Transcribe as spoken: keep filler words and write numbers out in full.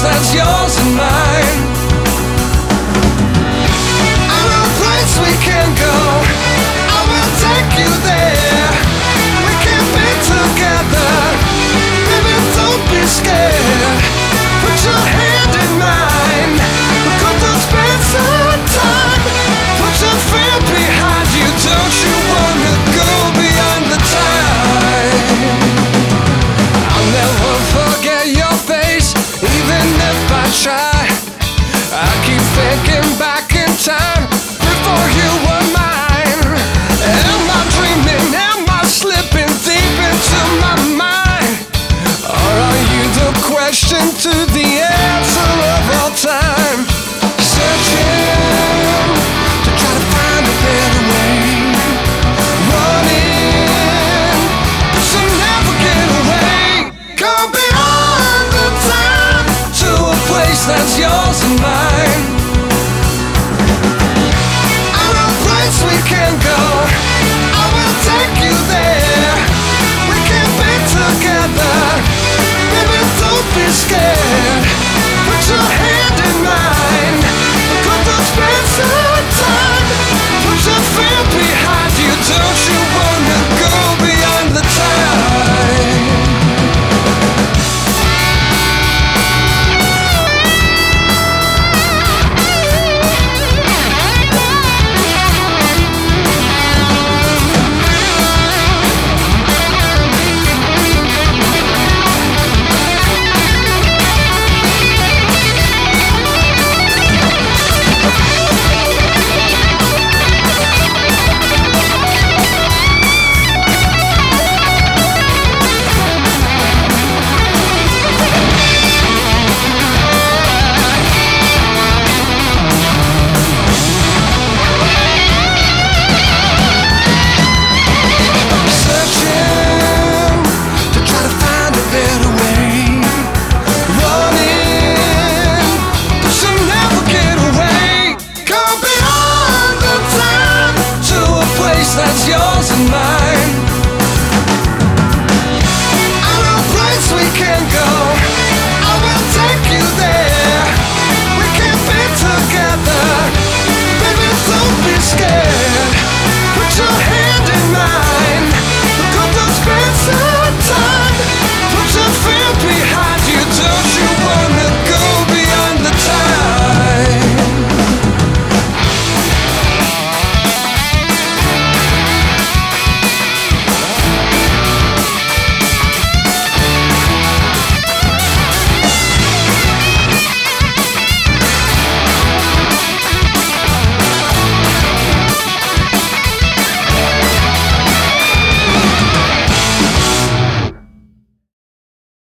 that's yours and mine. I know a place we can go, I will take you there. We can be together, baby, don't be scared. Put your hand in mine, we're gonna spend some time. Put your fear behind you, don't you wanna go beyond the time? I'll never forget your face, even if I try. I keep thinking back in time, before you were mine. Am I dreaming, am I slipping deep into my mind? Or are you the question to the answer of all time? Searching to try to find a better way, running but you'll never get away. Come beyond the time to a place that's yours and mine. I know a place we can go, I will take you there. We can be together, baby, don't be scared.